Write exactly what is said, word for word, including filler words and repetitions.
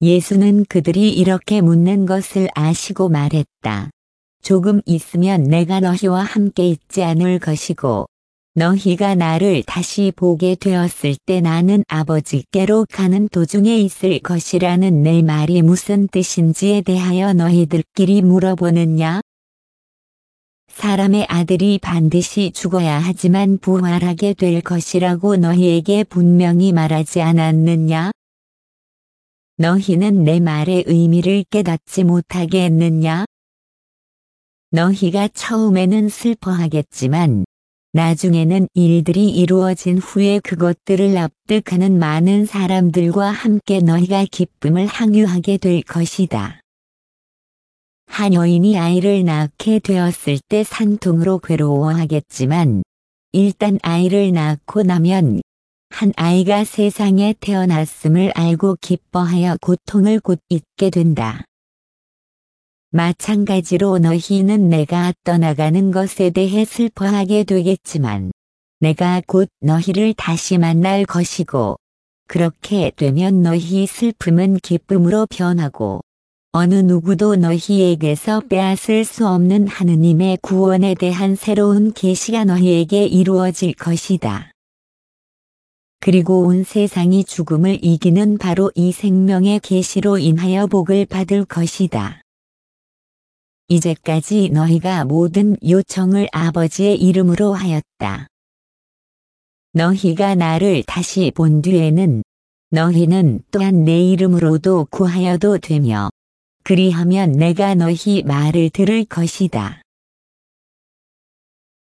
예수는 그들이 이렇게 묻는 것을 아시고 말했다. 조금 있으면 내가 너희와 함께 있지 않을 것이고 너희가 나를 다시 보게 되었을 때 나는 아버지께로 가는 도중에 있을 것이라는 내 말이 무슨 뜻인지에 대하여 너희들끼리 물어보느냐? 사람의 아들이 반드시 죽어야 하지만 부활하게 될 것이라고 너희에게 분명히 말하지 않았느냐? 너희는 내 말의 의미를 깨닫지 못하게 했느냐? 너희가 처음에는 슬퍼하겠지만 나중에는 일들이 이루어진 후에 그것들을 납득하는 많은 사람들과 함께 너희가 기쁨을 항유하게 될 것이다. 한 여인이 아이를 낳게 되었을 때 산통으로 괴로워하겠지만 일단 아이를 낳고 나면 한 아이가 세상에 태어났음을 알고 기뻐하여 고통을 곧 잊게 된다. 마찬가지로 너희는 내가 떠나가는 것에 대해 슬퍼하게 되겠지만 내가 곧 너희를 다시 만날 것이고 그렇게 되면 너희 슬픔은 기쁨으로 변하고 어느 누구도 너희에게서 빼앗을 수 없는 하느님의 구원에 대한 새로운 계시가 너희에게 이루어질 것이다. 그리고 온 세상이 죽음을 이기는 바로 이 생명의 계시로 인하여 복을 받을 것이다. 이제까지 너희가 모든 요청을 아버지의 이름으로 하였다. 너희가 나를 다시 본 뒤에는 너희는 또한 내 이름으로도 구하여도 되며 그리하면 내가 너희 말을 들을 것이다.